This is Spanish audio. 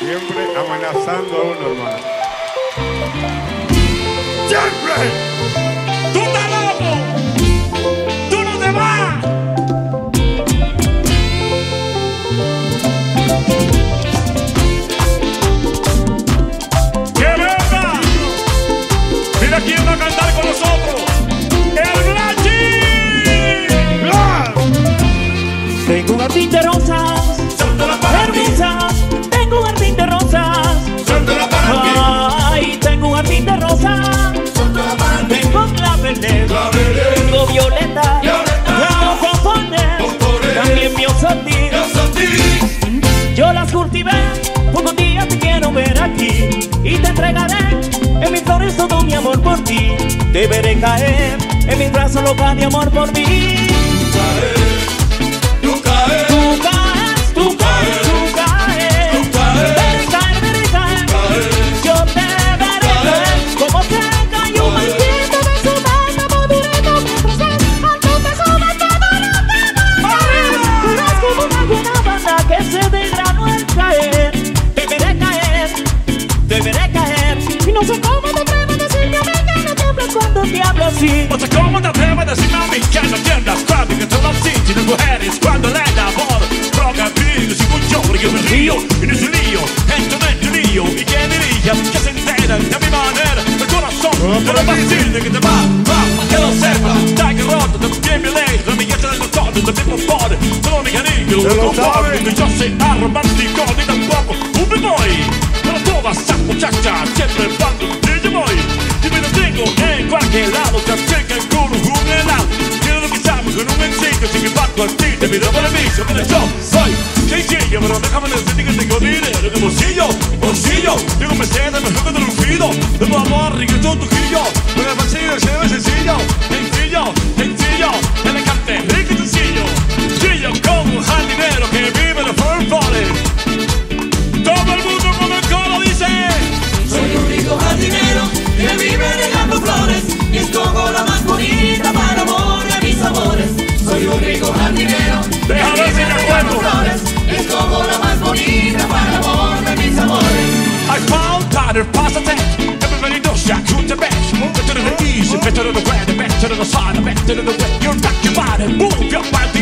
Siempre amenazando a uno, hermano. ¡Siempre! ¡Tú estás loco! ¡Tú no te vas! ¡Que venga! Mira quién va a cantar con nosotros. ¡El Blachi! Tengo un jardín de rosas hermosas. Tengo un jardín de rosas. Ay, tengo un jardín de rosas. Tengo claveles, tengo violeta, tengo pompones, también miosotis. Yo las cultivé porque un día te quiero ver aquí y te entregaré en mis flores todo mi amor por ti. Te veré caer en mis brazos loca de amor por mí. Tú caes. Tú caes, tú caes, tú caes. Tú caes. Veré caer, veré caer. Yo te veré caer. Como se cayó un viento de su mano movimiento mientras es alto te sube todo lo que verás como una buena banda que se desgranó al caer. Te veré caer, te veré caer. Y no sé cómo te atreves a decirme a mí que no tiemblas cuando te hablo así. No sé cómo te atreves a decirme a mí que no tiendas cuando que te lo sientes las mujeres cuando le da amor. Roga pido sin un lloro yo me río en ese lío, entro en tu lío. ¿Y quién diría que se enteran de mi manera? El corazón de lo fácil de que te va, que lo sepa. Dai que roto, te tiene ley, la belleza del doctor, del mismo poder. Solo mi cariño, lo sabe que yo soy romántico ni tampoco un b-boy. Pero todas esas muchachas siempre van donde yo voy. Y me lo tengo en cualquier lado, te acercan con un helado. Quiero lo que sabes con un ensillo, sin embargo a ti te miro por el vicio. Mira, yo soy sencillo, pero déjame decirte que tengo dinero en el bolsillo, bolsillo. Tengo Mercedes mejor que de Lufido. Tengo amor, riqueza, un tujillo. Pero el vacío se ve sencillo, sencillo, sencillo. Elegante, rico y sencillo. Sencillo como un jardinero que vive en los Forest. Todo el mundo con el coro dice: soy un rico jardinero que vive regando flores y escojo la más bonita para amor de mis amores. Soy un rico jardinero que Déjame ver si vive me regando acuerdo. flores y escojo la más bonita para amor de mis amores. I found that it was a test. Everybody knows that you're the best. Better than the east, better than the west, better than the sun, better than the west. You're back your body, move your body.